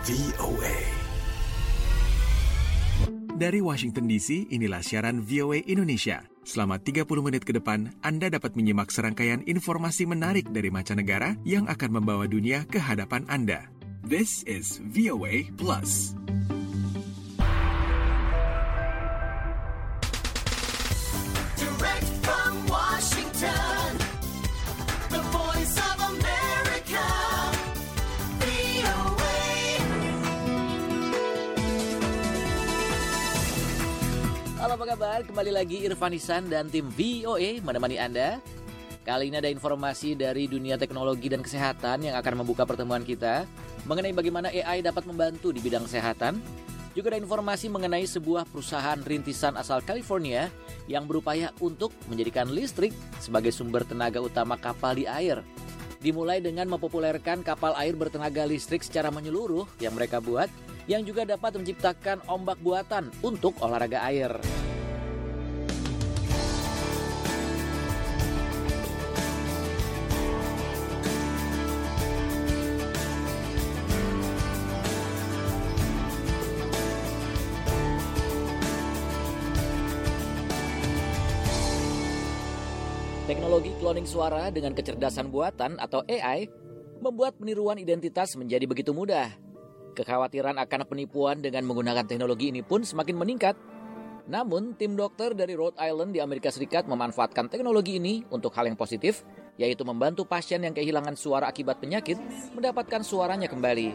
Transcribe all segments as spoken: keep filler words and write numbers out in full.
V O A. Dari Washington D C, inilah siaran V O A Indonesia. Selama tiga puluh menit ke depan, Anda dapat menyimak serangkaian informasi menarik dari mancanegara yang akan membawa dunia ke hadapan Anda. This is V O A Plus. Direct from Washington, the voice of America, V O A. Halo, apa kabar? Kembali lagi Irfan Ihsan dan tim V O A menemani Anda. Kali ini ada informasi dari dunia teknologi dan kesehatan yang akan membuka pertemuan kita mengenai bagaimana A I dapat membantu di bidang kesehatan. Juga ada informasi mengenai sebuah perusahaan rintisan asal California yang berupaya untuk menjadikan listrik sebagai sumber tenaga utama kapal di air. Dimulai dengan mempopulerkan kapal air bertenaga listrik secara menyeluruh yang mereka buat, yang juga dapat menciptakan ombak buatan untuk olahraga air. Teknologi cloning suara dengan kecerdasan buatan atau A I membuat peniruan identitas menjadi begitu mudah. Kekhawatiran akan penipuan dengan menggunakan teknologi ini pun semakin meningkat. Namun, tim dokter dari Rhode Island di Amerika Serikat memanfaatkan teknologi ini untuk hal yang positif, yaitu membantu pasien yang kehilangan suara akibat penyakit mendapatkan suaranya kembali.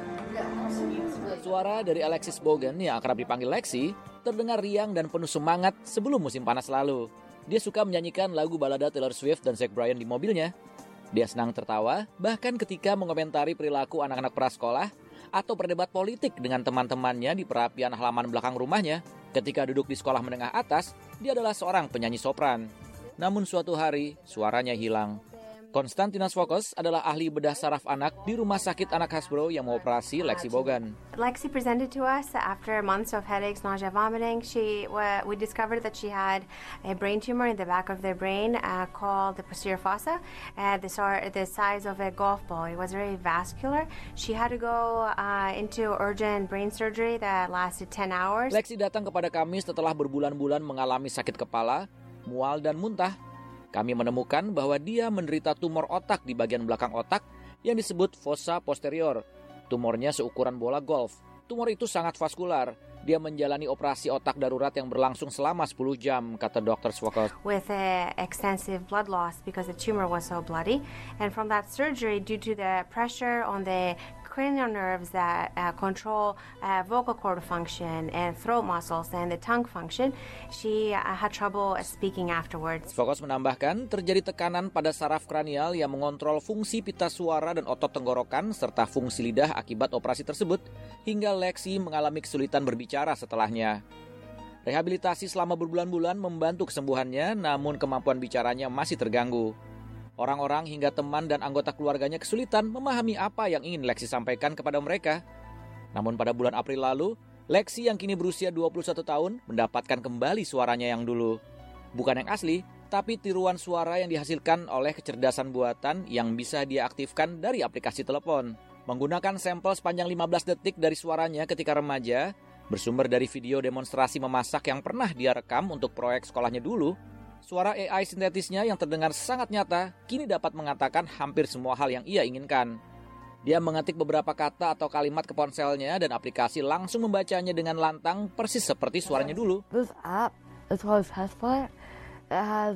Suara dari Alexis Bogan yang akrab dipanggil Lexi terdengar riang dan penuh semangat sebelum musim panas lalu. Dia suka menyanyikan lagu balada Taylor Swift dan Zach Bryan di mobilnya. Dia senang tertawa, bahkan ketika mengomentari perilaku anak-anak prasekolah atau berdebat politik dengan teman-temannya di perapian halaman belakang rumahnya. Ketika duduk di sekolah menengah atas, dia adalah seorang penyanyi sopran. Namun suatu hari, suaranya hilang. Konstantinos Fokos adalah ahli bedah saraf anak di Rumah Sakit Anak Hasbro yang mengoperasi Lexi Bogan. Lexi presented to us after months of headaches, nausea, vomiting. She uh, we discovered that she had a brain tumor in the back of the brain uh, called the posterior fossa, uh, the, the size of a golf ball. It was very vascular. She had to go uh, into urgent brain surgery that lasted ten hours. Lexi datang kepada kami setelah berbulan-bulan mengalami sakit kepala, mual dan muntah. Kami menemukan bahwa dia menderita tumor otak di bagian belakang otak yang disebut fossa posterior. Tumornya seukuran bola golf. Tumor itu sangat vaskular. Dia menjalani operasi otak darurat yang berlangsung selama sepuluh jam, kata dokter Swokos. With uh, extensive blood loss because the tumor was so bloody. And from that surgery, due to the pressure on the cranial nerves that uh, control uh, vocal cord function and throat muscles and the tongue function, she uh, had trouble speaking afterwards. Swokos menambahkan, terjadi tekanan pada saraf kranial yang mengontrol fungsi pita suara dan otot tenggorokan serta fungsi lidah akibat operasi tersebut, hingga Lexi mengalami kesulitan berbicara setelahnya. Rehabilitasi selama berbulan-bulan membantu kesembuhannya, namun kemampuan bicaranya masih terganggu. Orang-orang hingga teman dan anggota keluarganya kesulitan memahami apa yang ingin Lexi sampaikan kepada mereka. Namun pada bulan April lalu, Lexi yang kini berusia dua puluh satu tahun mendapatkan kembali suaranya yang dulu. Bukan yang asli, tapi tiruan suara yang dihasilkan oleh kecerdasan buatan yang bisa dia aktifkan dari aplikasi telepon. Menggunakan sampel sepanjang lima belas detik dari suaranya ketika remaja, bersumber dari video demonstrasi memasak yang pernah dia rekam untuk proyek sekolahnya dulu, suara A I sintetisnya yang terdengar sangat nyata kini dapat mengatakan hampir semua hal yang ia inginkan. Dia mengetik beberapa kata atau kalimat ke ponselnya dan aplikasi langsung membacanya dengan lantang persis seperti suaranya dulu. This app is called Passport. It has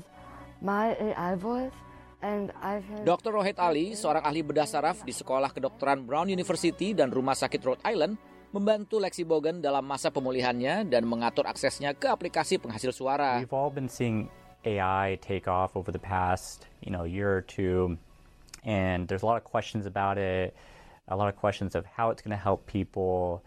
my A I voice and I can... dokter Rohit Ali, seorang ahli bedah saraf di Sekolah Kedokteran Brown University dan Rumah Sakit Rhode Island, membantu Lexi Bogan dalam masa pemulihannya dan mengatur aksesnya ke aplikasi penghasil suara. We've all been seeing A I take off over the past, you know, year or two, and there's a lot of questions about it, a lot of questions of how it's going to help people,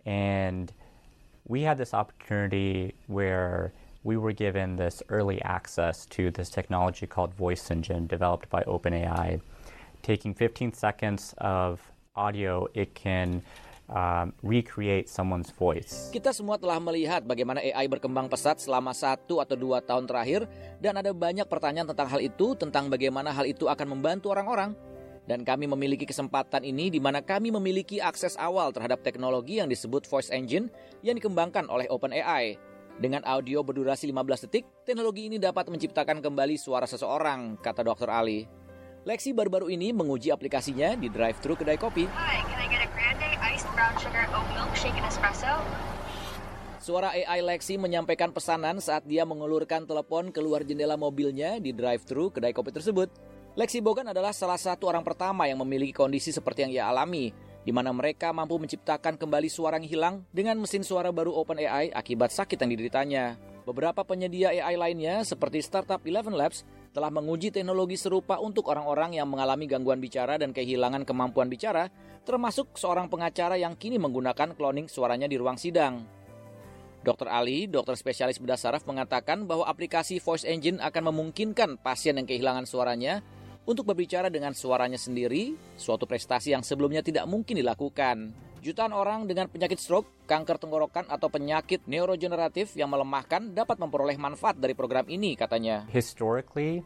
and we had this opportunity where we were given this early access to this technology called Voice Engine, developed by OpenAI. Taking fifteen seconds of audio, it can Um, recreate someone's voice. Kita semua telah melihat bagaimana A I berkembang pesat selama satu atau dua tahun terakhir, dan ada banyak pertanyaan tentang hal itu, tentang bagaimana hal itu akan membantu orang-orang. Dan kami memiliki kesempatan ini di mana kami memiliki akses awal terhadap teknologi yang disebut Voice Engine yang dikembangkan oleh OpenAI. Dengan audio berdurasi lima belas detik, teknologi ini dapat menciptakan kembali suara seseorang, kata dokter Ali. Lexi baru-baru ini menguji aplikasinya di drive-thru kedai kopi. Hi, can I get a grande iced brown sugar oat milkshake and espresso? Suara A I Lexi menyampaikan pesanan saat dia mengulurkan telepon keluar jendela mobilnya di drive-thru kedai kopi tersebut. Lexi Bogan adalah salah satu orang pertama yang memiliki kondisi seperti yang ia alami, di mana mereka mampu menciptakan kembali suara yang hilang dengan mesin suara baru OpenAI akibat sakit yang dideritanya. Beberapa penyedia A I lainnya seperti startup Eleven Labs telah menguji teknologi serupa untuk orang-orang yang mengalami gangguan bicara dan kehilangan kemampuan bicara, termasuk seorang pengacara yang kini menggunakan cloning suaranya di ruang sidang. dokter Ali, dokter spesialis bedah saraf, mengatakan bahwa aplikasi Voice Engine akan memungkinkan pasien yang kehilangan suaranya untuk berbicara dengan suaranya sendiri, suatu prestasi yang sebelumnya tidak mungkin dilakukan. Jutaan orang dengan penyakit stroke, kanker tenggorokan, atau penyakit neurogeneratif yang melemahkan dapat memperoleh manfaat dari program ini, katanya. Historically,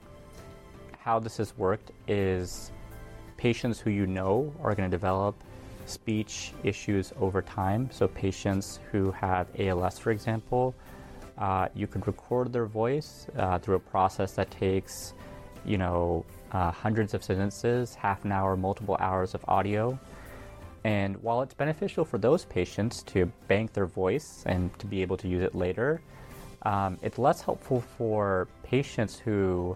how this has worked is patients who you know are going to develop speech issues over time. So patients who have A L S, for example, uh, you could record their voice uh, through a process that takes, you know, uh, hundreds of sentences, half an hour, multiple hours of audio. And while it's beneficial for those patients to bank their voice and to be able to use it later, um, it's less helpful for patients who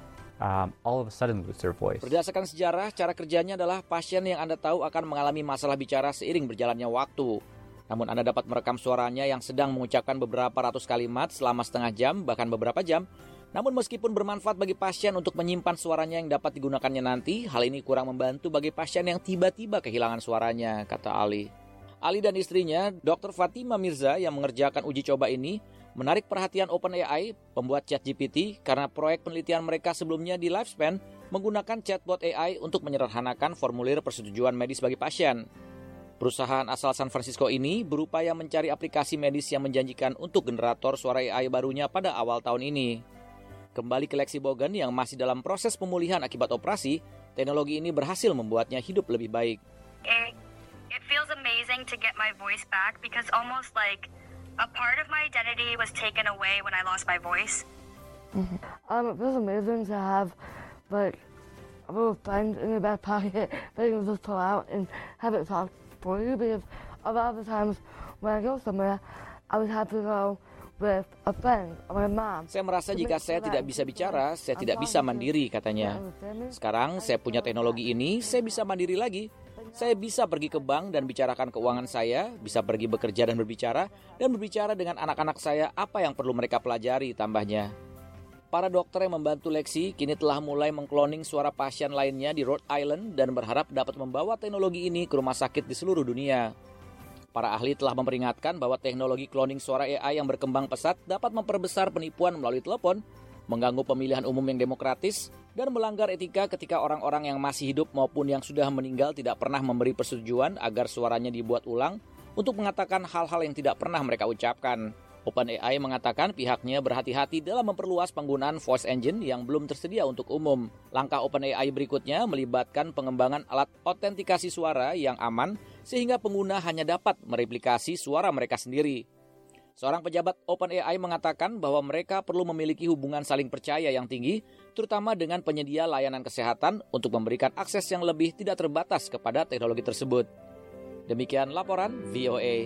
Um, all of a sudden lose their voice. Berdasarkan sejarah, cara kerjanya adalah pasien yang Anda tahu akan mengalami masalah bicara seiring berjalannya waktu. Namun Anda dapat merekam suaranya yang sedang mengucapkan beberapa ratus kalimat selama setengah jam, bahkan beberapa jam. Namun meskipun bermanfaat bagi pasien untuk menyimpan suaranya yang dapat digunakannya nanti, hal ini kurang membantu bagi pasien yang tiba-tiba kehilangan suaranya, kata Ali. Ali dan istrinya, dokter Fatima Mirza, yang mengerjakan uji coba ini, menarik perhatian OpenAI, pembuat ChatGPT, karena proyek penelitian mereka sebelumnya di Lifespan menggunakan chatbot A I untuk menyederhanakan formulir persetujuan medis bagi pasien. Perusahaan asal San Francisco ini berupaya mencari aplikasi medis yang menjanjikan untuk generator suara A I barunya pada awal tahun ini. Kembali ke Lexi Bogan yang masih dalam proses pemulihan akibat operasi, teknologi ini berhasil membuatnya hidup lebih baik. It, it feels amazing to get my voice back because almost like a part of my identity was taken away when I lost my voice. Mm-hmm. Um, it feels amazing to have, like, a little friend in your back pocket that you can just pull out and have it talk for you, because a lot of the times when I go somewhere, I would have to go with a friend or my mom. Saya merasa jika saya tidak bisa bicara, saya tidak bisa mandiri, katanya. Sekarang saya punya teknologi ini, saya bisa mandiri lagi. Saya bisa pergi ke bank dan bicarakan keuangan saya, bisa pergi bekerja dan berbicara, dan berbicara dengan anak-anak saya apa yang perlu mereka pelajari, tambahnya. Para dokter yang membantu Lexi kini telah mulai mengkloning suara pasien lainnya di Rhode Island dan berharap dapat membawa teknologi ini ke rumah sakit di seluruh dunia. Para ahli telah memperingatkan bahwa teknologi cloning suara A I yang berkembang pesat dapat memperbesar penipuan melalui telepon, mengganggu pemilihan umum yang demokratis, dan melanggar etika ketika orang-orang yang masih hidup maupun yang sudah meninggal tidak pernah memberi persetujuan agar suaranya dibuat ulang untuk mengatakan hal-hal yang tidak pernah mereka ucapkan. OpenAI mengatakan pihaknya berhati-hati dalam memperluas penggunaan voice engine yang belum tersedia untuk umum. Langkah OpenAI berikutnya melibatkan pengembangan alat autentikasi suara yang aman sehingga pengguna hanya dapat mereplikasi suara mereka sendiri. Seorang pejabat OpenAI mengatakan bahwa mereka perlu memiliki hubungan saling percaya yang tinggi, terutama dengan penyedia layanan kesehatan untuk memberikan akses yang lebih tidak terbatas kepada teknologi tersebut. Demikian laporan V O A.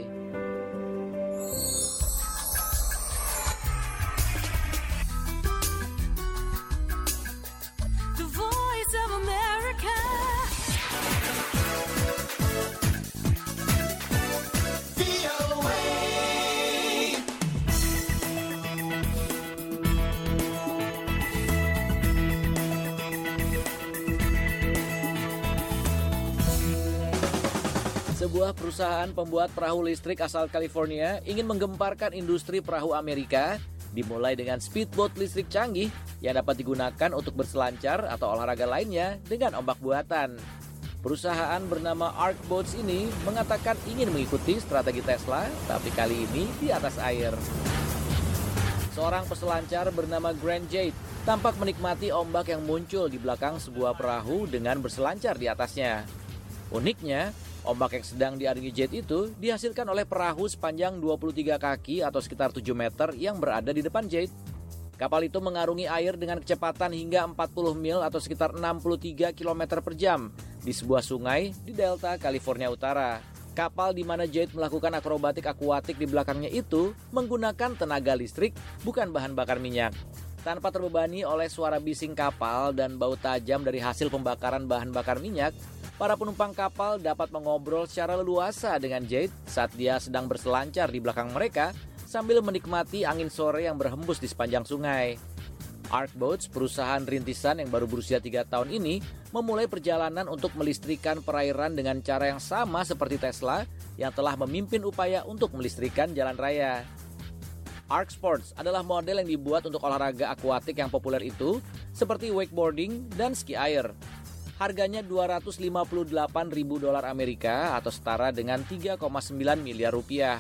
The Voice of America. V O A. Sebuah perusahaan pembuat perahu listrik asal California ingin menggemparkan industri perahu Amerika, dimulai dengan speedboat listrik canggih yang dapat digunakan untuk berselancar atau olahraga lainnya dengan ombak buatan. Perusahaan bernama Ark Boats ini mengatakan ingin mengikuti strategi Tesla, tapi kali ini di atas air. seorang peselancar bernama Grant Jade tampak menikmati ombak yang muncul di belakang sebuah perahu dengan berselancar di atasnya. Uniknya, ombak yang sedang diaringi Jade itu dihasilkan oleh perahu sepanjang dua puluh tiga kaki atau sekitar tujuh meter yang berada di depan Jade. Kapal itu mengarungi air dengan kecepatan hingga empat puluh mil atau sekitar enam puluh tiga kilometer per jam di sebuah sungai di Delta, California Utara. Kapal di mana Jade melakukan akrobatik akuatik di belakangnya itu menggunakan tenaga listrik, bukan bahan bakar minyak. Tanpa terbebani oleh suara bising kapal dan bau tajam dari hasil pembakaran bahan bakar minyak, para penumpang kapal dapat mengobrol secara leluasa dengan Jade saat dia sedang berselancar di belakang mereka sambil menikmati angin sore yang berhembus di sepanjang sungai. Ark Boats, perusahaan rintisan yang baru berusia tiga tahun ini, memulai perjalanan untuk melistrikan perairan dengan cara yang sama seperti Tesla yang telah memimpin upaya untuk melistrikan jalan raya. Ark Sports adalah model yang dibuat untuk olahraga akuatik yang populer itu, seperti wakeboarding dan ski air. Harganya dua ratus lima puluh delapan ribu dolar Amerika atau setara dengan tiga koma sembilan miliar rupiah.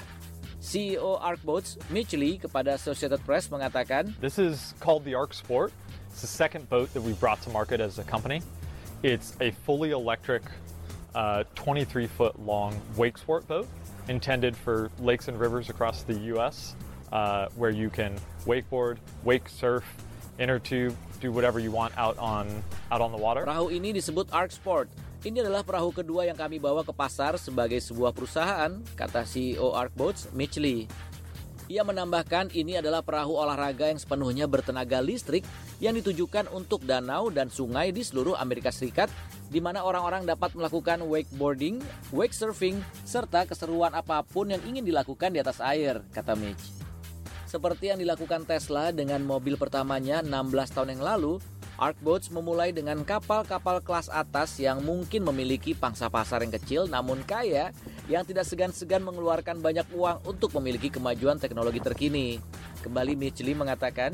C E O Ark Boats, Mitch Lee, kepada Associated Press mengatakan, "This is called the Ark Sport. It's the second boat that we brought to market as a company. It's a fully electric, uh, twenty-three foot long wake sport boat intended for lakes and rivers across the U S, uh, where you can wakeboard, wake surf, inner tube, do whatever you want out on out on the water." Perahu ini disebut Ark Sport. Ini adalah perahu kedua yang kami bawa ke pasar sebagai sebuah perusahaan, kata C E O Ark Boats, Mitch Lee. Ia menambahkan ini adalah perahu olahraga yang sepenuhnya bertenaga listrik yang ditujukan untuk danau dan sungai di seluruh Amerika Serikat, di mana orang-orang dapat melakukan wakeboarding, wake surfing, serta keseruan apapun yang ingin dilakukan di atas air, kata Mitch. Seperti yang dilakukan Tesla dengan mobil pertamanya enam belas tahun yang lalu, Ark Boats memulai dengan kapal-kapal kelas atas yang mungkin memiliki pangsa pasar yang kecil namun kaya, yang tidak segan-segan mengeluarkan banyak uang untuk memiliki kemajuan teknologi terkini. Kembali Mitch Lee mengatakan,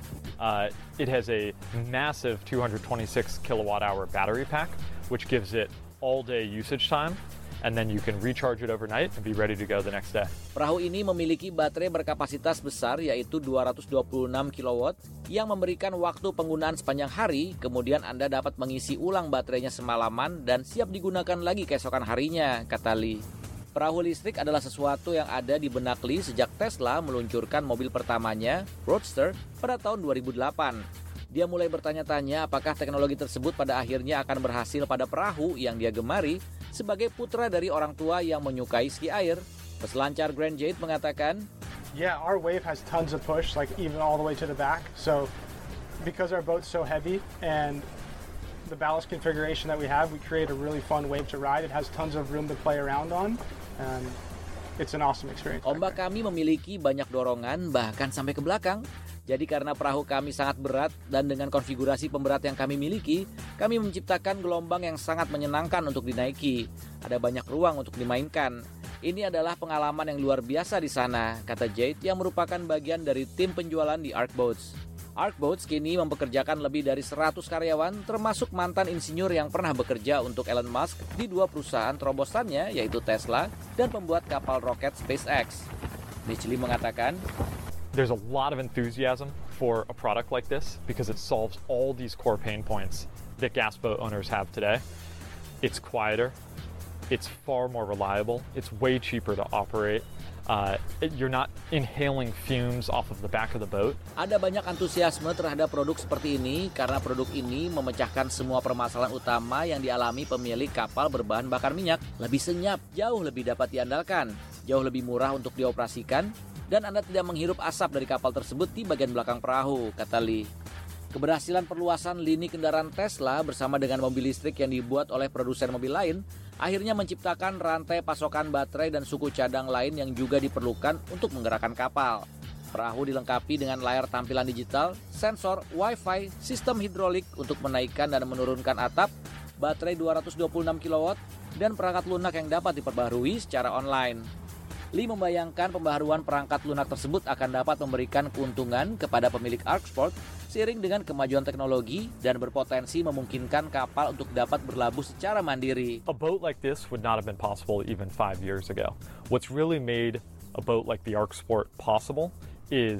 uh, it has a massive two hundred twenty-six kilowatt hour battery pack, which gives it all-day usage time. And then you can recharge it overnight and be ready to go the next day. Perahu ini memiliki baterai berkapasitas besar yaitu dua ratus dua puluh enam kilowatt yang memberikan waktu penggunaan sepanjang hari, kemudian Anda dapat mengisi ulang baterainya semalaman dan siap digunakan lagi keesokan harinya, kata Lee. Perahu listrik adalah sesuatu yang ada di benak Lee sejak Tesla meluncurkan mobil pertamanya, Roadster, pada tahun dua ribu delapan. Dia mulai bertanya-tanya apakah teknologi tersebut pada akhirnya akan berhasil pada perahu yang dia gemari sebagai putra dari orang tua yang menyukai ski air. Peselancar Grant Jade mengatakan, "Yeah, our wave has tons of push, like even all the way to the back. So because our boat's so heavy and the ballast configuration that we have, we create a really fun wave to ride. It has tons of room to play around on. And it's an awesome experience." Ombak kami memiliki banyak dorongan bahkan sampai ke belakang. Jadi karena perahu kami sangat berat dan dengan konfigurasi pemberat yang kami miliki, kami menciptakan gelombang yang sangat menyenangkan untuk dinaiki. Ada banyak ruang untuk dimainkan. Ini adalah pengalaman yang luar biasa di sana, kata Jade yang merupakan bagian dari tim penjualan di Ark Boats. Ark Boats kini mempekerjakan lebih dari seratus karyawan, termasuk mantan insinyur yang pernah bekerja untuk Elon Musk di dua perusahaan terobosannya, yaitu Tesla dan pembuat kapal roket SpaceX. Mitch Lee mengatakan, "There's a lot of enthusiasm for a product like this because it solves all these core pain points that gas boat owners have today. It's quieter, it's far more reliable, it's way cheaper to operate. Uh, it, you're not inhaling fumes off of the back of the boat." Ada banyak antusiasme terhadap produk seperti ini karena produk ini memecahkan semua permasalahan utama yang dialami pemilik kapal berbahan bakar minyak. Lebih senyap, jauh lebih dapat diandalkan, jauh lebih murah untuk dioperasikan, dan Anda tidak menghirup asap dari kapal tersebut di bagian belakang perahu, kata Lee. Keberhasilan perluasan lini kendaraan Tesla bersama dengan mobil listrik yang dibuat oleh produsen mobil lain akhirnya menciptakan rantai pasokan baterai dan suku cadang lain yang juga diperlukan untuk menggerakkan kapal. Perahu dilengkapi dengan layar tampilan digital, sensor, wifi, sistem hidrolik untuk menaikkan dan menurunkan atap, baterai dua ratus dua puluh enam kilowatt, dan perangkat lunak yang dapat diperbaharui secara online. Lee membayangkan pembaharuan perangkat lunak tersebut akan dapat memberikan keuntungan kepada pemilik Ark Sport seiring dengan kemajuan teknologi dan berpotensi memungkinkan kapal untuk dapat berlabuh secara mandiri. A boat like this would not have been possible even five years ago. What's really made a boat like the Ark Sport possible is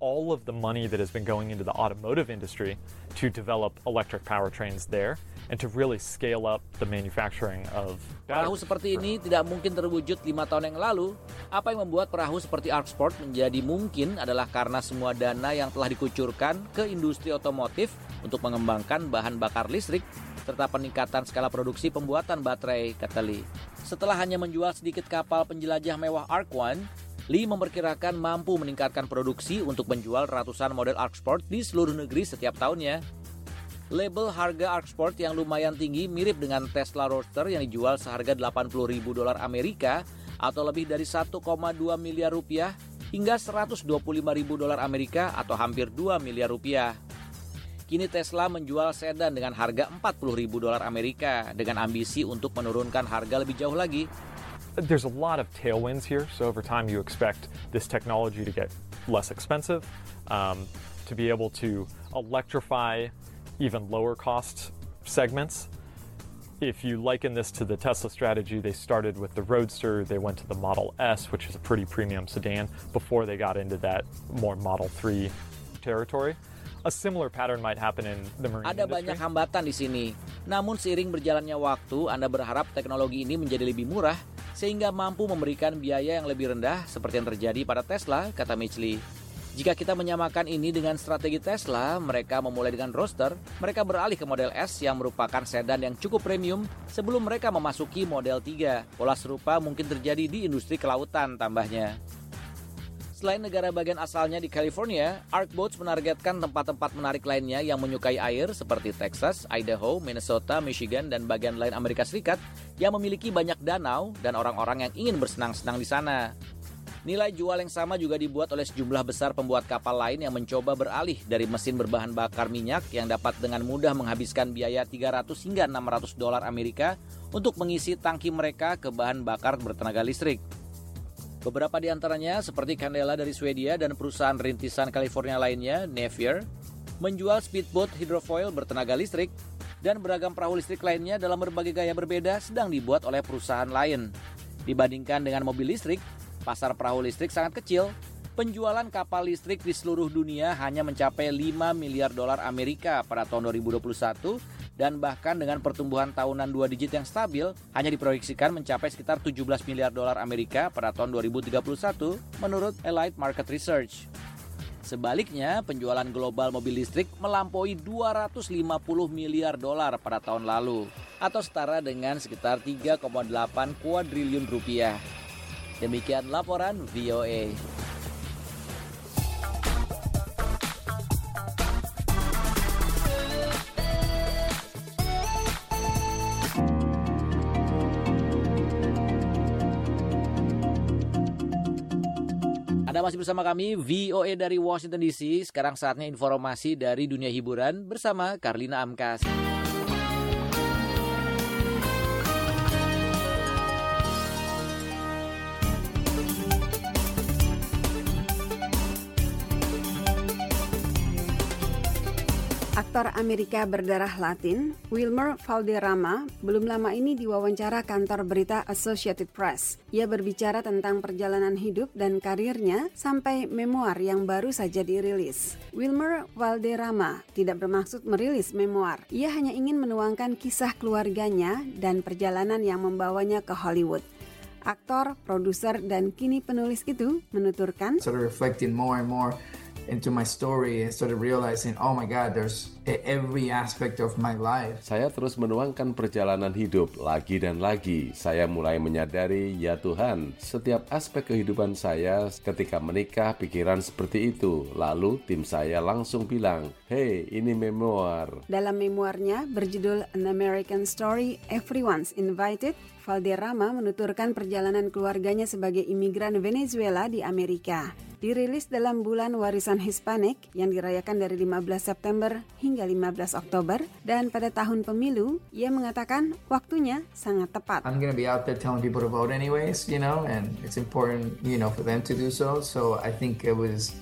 all of the money that has been going into the automotive industry to develop electric powertrains there and to really scale up the manufacturing of Perahu batteries. seperti ini tidak mungkin terwujud lima tahun yang lalu. Apa yang membuat perahu seperti ArcSport menjadi mungkin adalah karena semua dana yang telah dikucurkan ke industri otomotif untuk mengembangkan bahan bakar listrik serta peningkatan skala produksi pembuatan baterai, kata Lee. Setelah hanya menjual sedikit kapal penjelajah mewah Arc One, Lee memperkirakan mampu meningkatkan produksi untuk menjual ratusan model ArcSport di seluruh negeri setiap tahunnya. Label harga ArcSport yang lumayan tinggi mirip dengan Tesla Roadster yang dijual seharga delapan puluh ribu dolar Amerika atau lebih dari satu koma dua miliar rupiah hingga seratus dua puluh lima ribu dolar Amerika atau hampir dua miliar rupiah. Kini Tesla menjual sedan dengan harga empat puluh ribu dolar Amerika dengan ambisi untuk menurunkan harga lebih jauh lagi. There's a lot of tailwinds here, so over time you expect this technology to get less expensive, um, to be able to electrify even lower cost segments. If you liken this to the Tesla strategy, they started with the Roadster, they went to the Model S, which is a pretty premium sedan, before they got into that more Model three territory. A similar pattern might happen in the marine Ada industry. banyak hambatan di sini. Namun seiring berjalannya waktu, Anda berharap teknologi ini menjadi lebih murah sehingga mampu memberikan biaya yang lebih rendah seperti yang terjadi pada Tesla, kata Mitch Lee. Jika kita menyamakan ini dengan strategi Tesla, mereka memulai dengan Roadster, mereka beralih ke Model S yang merupakan sedan yang cukup premium sebelum mereka memasuki Model tiga. Pola serupa mungkin terjadi di industri kelautan, tambahnya. Selain negara bagian asalnya di California, Arc Boats menargetkan tempat-tempat menarik lainnya yang menyukai air seperti Texas, Idaho, Minnesota, Michigan, dan bagian lain Amerika Serikat yang memiliki banyak danau dan orang-orang yang ingin bersenang-senang di sana. Nilai jual yang sama juga dibuat oleh sejumlah besar pembuat kapal lain yang mencoba beralih dari mesin berbahan bakar minyak yang dapat dengan mudah menghabiskan biaya tiga ratus hingga enam ratus dolar Amerika untuk mengisi tangki mereka ke bahan bakar bertenaga listrik. Beberapa di antaranya seperti Candela dari Swedia dan perusahaan rintisan California lainnya, Navier, menjual speedboat hidrofoil bertenaga listrik dan beragam perahu listrik lainnya dalam berbagai gaya berbeda sedang dibuat oleh perusahaan lain. Dibandingkan dengan mobil listrik, pasar perahu listrik sangat kecil. Penjualan kapal listrik di seluruh dunia hanya mencapai lima miliar dolar Amerika pada tahun dua ribu dua puluh satu dan bahkan dengan pertumbuhan tahunan dua digit yang stabil hanya diproyeksikan mencapai sekitar tujuh belas miliar dolar Amerika pada tahun dua ribu tiga puluh satu menurut Elite Market Research. Sebaliknya, penjualan global mobil listrik melampaui dua ratus lima puluh miliar dolar pada tahun lalu atau setara dengan sekitar tiga koma delapan kuadriliun rupiah. Demikian laporan V O A. Anda masih bersama kami V O A dari Washington D C. Sekarang saatnya informasi dari dunia hiburan bersama Karlina Amkas. Aktor Amerika berdarah Latin, Wilmer Valderrama, belum lama ini diwawancara kantor berita Associated Press. Ia berbicara tentang perjalanan hidup dan karirnya sampai memoir yang baru saja dirilis. Wilmer Valderrama tidak bermaksud merilis memoir. Ia hanya ingin menuangkan kisah keluarganya dan perjalanan yang membawanya ke Hollywood. Aktor, produser, dan kini penulis itu menuturkan, sort of reflecting more and more into my story and started realizing, oh my God, there's every aspect of my life. Saya terus menuangkan perjalanan hidup lagi dan lagi. Saya mulai menyadari, ya Tuhan, setiap aspek kehidupan saya ketika menikah pikiran seperti itu. Lalu tim saya langsung bilang, hey, ini memoir. Dalam memoirnya berjudul An American Story, Everyone's Invited, Valderrama menuturkan perjalanan keluarganya sebagai imigran Venezuela di Amerika. Dirilis dalam bulan warisan Hispanik yang dirayakan dari lima belas September hingga lima belas Oktober, dan pada tahun pemilu, ia mengatakan waktunya sangat tepat. I'm gonna be out there telling people to vote anyways, you know, and it's important, you know, for them to do so. So I think it was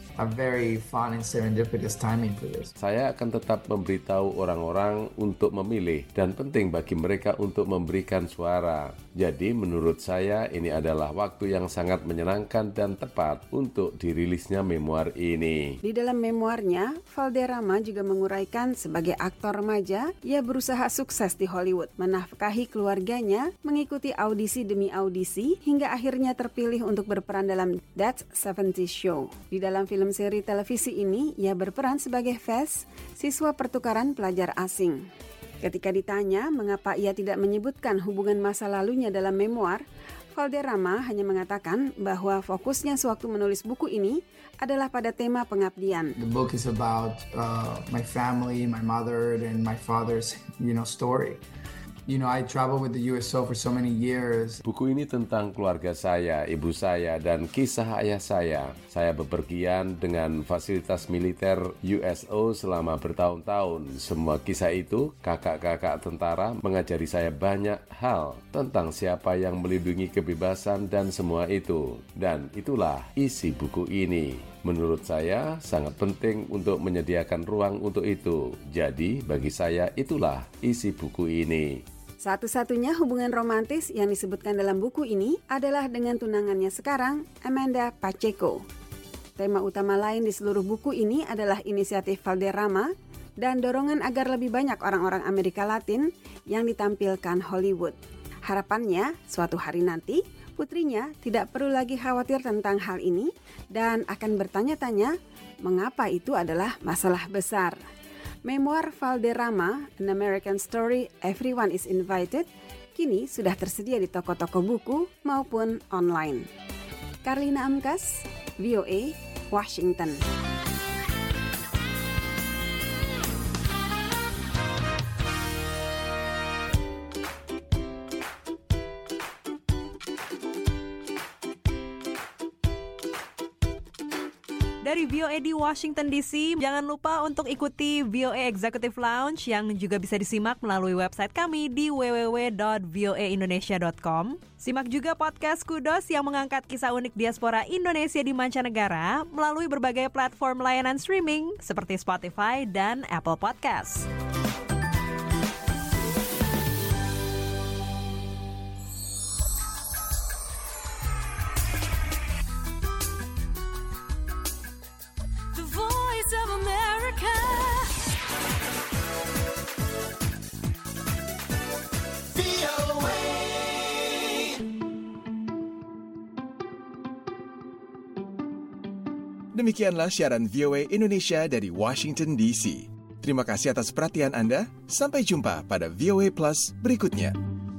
a very fun and serendipitous timing for this. Saya akan tetap memberitahu orang-orang untuk memilih dan penting bagi mereka untuk memberikan suara. Jadi menurut saya ini adalah waktu yang sangat menyenangkan dan tepat untuk dirilisnya memoir ini. Di dalam memoirnya, Valderrama juga menguraikan sebagai aktor remaja, ia berusaha sukses di Hollywood, menafkahi keluarganya, mengikuti audisi demi audisi, hingga akhirnya terpilih untuk berperan dalam That seventies Show. Di dalam film seri televisi ini, ia berperan sebagai Fez, siswa pertukaran pelajar asing. Ketika ditanya mengapa ia tidak menyebutkan hubungan masa lalunya dalam memoir, Valderrama hanya mengatakan bahwa fokusnya sewaktu menulis buku ini adalah pada tema pengabdian. The book is about uh, my family, my mother, and my father's, you know, story. You know, I traveled with the U S O for so many years. Buku ini tentang keluarga saya, ibu saya, dan kisah ayah saya. Saya bepergian dengan fasilitas militer U S O selama bertahun-tahun. Semua kisah itu, kakak-kakak tentara mengajari saya banyak hal tentang siapa yang melindungi kebebasan dan semua itu. Dan itulah isi buku ini. Menurut saya sangat penting untuk menyediakan ruang untuk itu. Jadi bagi saya itulah isi buku ini. Satu-satunya hubungan romantis yang disebutkan dalam buku ini adalah dengan tunangannya sekarang, Amanda Pacheco. Tema utama lain di seluruh buku ini adalah inisiatif Valderrama dan dorongan agar lebih banyak orang-orang Amerika Latin yang ditampilkan Hollywood. Harapannya, suatu hari nanti, putrinya tidak perlu lagi khawatir tentang hal ini dan akan bertanya-tanya mengapa itu adalah masalah besar. Memoir Valderrama, An American Story, Everyone is Invited, kini sudah tersedia di toko-toko buku maupun online. Karlina Amkas, V O A, Washington. Dari V O A di Washington D C, jangan lupa untuk ikuti V O A Executive Lounge yang juga bisa disimak melalui website kami di w w w dot v o a indonesia dot com. Simak juga podcast Kudos yang mengangkat kisah unik diaspora Indonesia di mancanegara melalui berbagai platform layanan streaming seperti Spotify dan Apple Podcasts. Of America. V O A. Demikianlah siaran V O A Indonesia dari Washington D C. Terima kasih atas perhatian Anda. Sampai jumpa pada V O A Plus berikutnya.